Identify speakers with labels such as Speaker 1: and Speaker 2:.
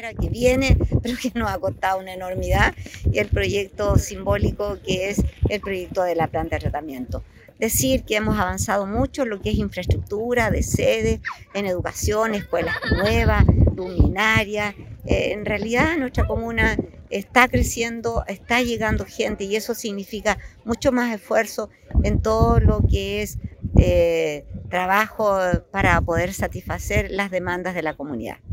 Speaker 1: obra que viene, pero que nos ha costado una enormidad, y el proyecto simbólico que es el proyecto de la planta de tratamiento. Decir que hemos avanzado mucho en lo que es infraestructura de sede, en educación, escuelas nuevas, luminarias. En realidad nuestra comuna está creciendo, está llegando gente y eso significa mucho más esfuerzo en todo lo que es trabajo para poder satisfacer las demandas de la comunidad.